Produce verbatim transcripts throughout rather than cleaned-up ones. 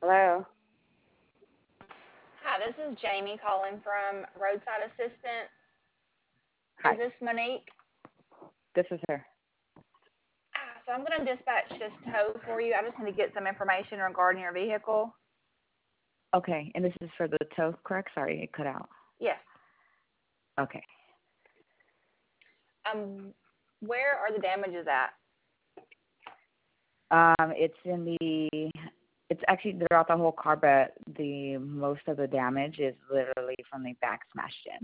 Hello. Hi, this is Jamie calling from Roadside Assistant. Is Hi. this Monique? This is her. Ah, so I'm going to dispatch this tow for you. I just need to get some information regarding your vehicle. Okay, and this is for the tow, correct? Sorry, it cut out. Yes. Okay. Um, where are the damages at? Um, it's in the. It's actually throughout the whole car, but the most of the damage is literally from the back smashed in.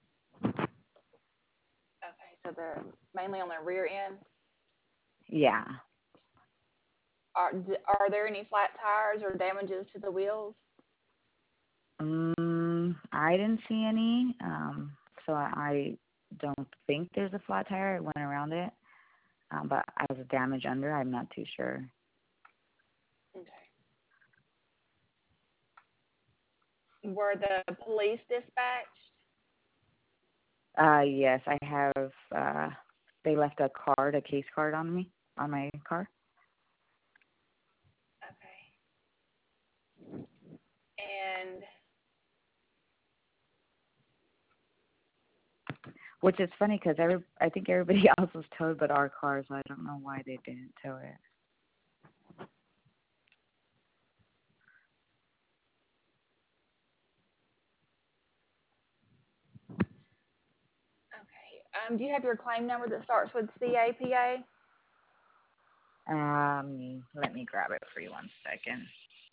Okay, so they're mainly on the rear end. Yeah. Are are there any flat tires or damages to the wheels? Um, I didn't see any. Um, so I, I don't think there's a flat tire. I went around it, um, but as a damage under, I'm not too sure. Okay. Were the police dispatched? Uh, yes, I have. Uh, they left a card, a case card on me, on my car. Okay. And Which is funny because every I think everybody else was towed but our car, so I don't know why they didn't tow it. okay. Um, do you have your claim number that starts with C A P A? Um, let me grab it for you one second.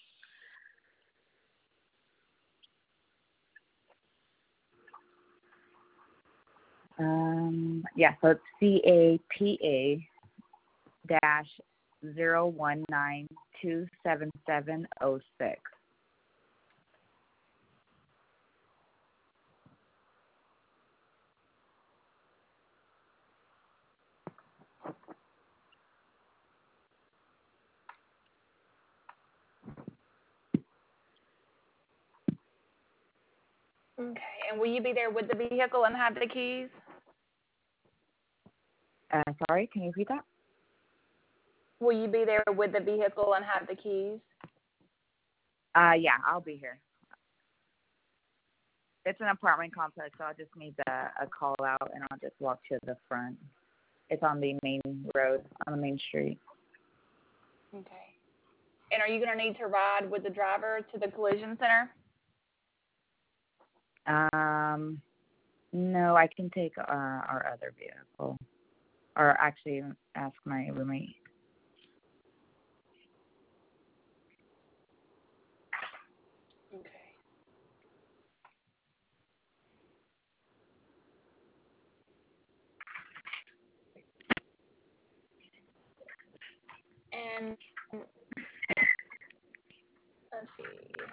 Um, yeah, so it's C A P A dash zero one nine two seven seven zero six. Okay. And will you be there with the vehicle and have the keys? Uh, sorry, can you repeat that? Will you be there with the vehicle and have the keys? Uh, yeah, I'll be here. It's an apartment complex, so I'll just need a, a call out, and I'll just walk to the front. It's on the main road, on the main street. Okay. And are you going to need to ride with the driver to the collision center? Um, no, I can take uh, our other vehicle, or actually ask my roommate. Okay. And let's see.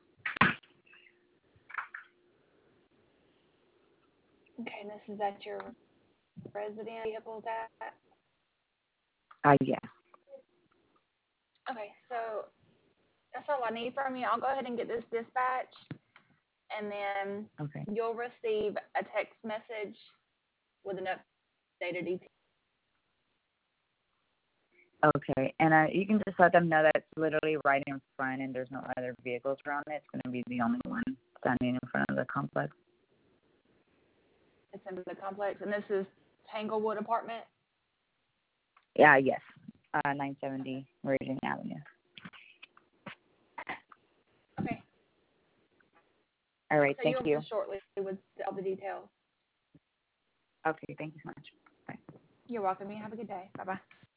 Okay, and this is at your resident vehicle's at? Uh, yeah. Okay, so that's all I need from you. I'll go ahead and get this dispatched, and then Okay. you'll receive a text message with an updated detail. Okay, and uh, you can just let them know that it's literally right in front, and there's no other vehicles around it. It's going to be the only one standing in front of the complex. It's in the complex, and this is Tanglewood Apartment. Yeah, yes. Uh, nine seventy Virginia Avenue. Okay, All right, so thank you'll you. just shortly with all the details. Okay, thank you so much. Bye. You're welcome. You have a good day. Bye bye.